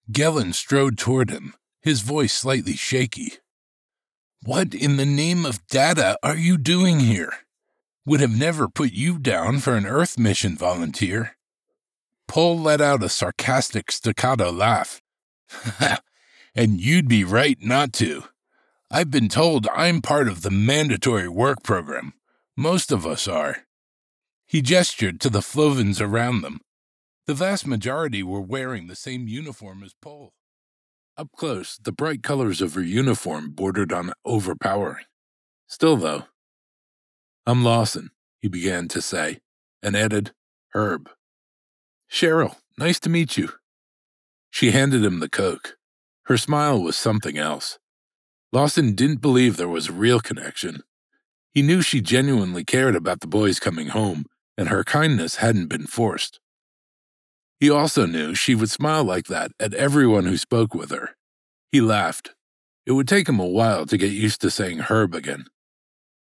Gellin strode toward him, his voice slightly shaky. "What in the name of Data are you doing here? Would have never put you down for an Earth mission volunteer." Pol let out a sarcastic staccato laugh. "And you'd be right not to. I've been told I'm part of the mandatory work program. Most of us are." He gestured to the Flovins around them. The vast majority were wearing the same uniform as Pol. Up close, the bright colors of her uniform bordered on overpowering. Still, though, "I'm Lawson," he began to say, and added, "Herb." "Cheryl, nice to meet you." She handed him the Coke. Her smile was something else. Lawson didn't believe there was a real connection. He knew she genuinely cared about the boys coming home, and her kindness hadn't been forced. He also knew she would smile like that at everyone who spoke with her. He laughed. It would take him a while to get used to saying Herb again.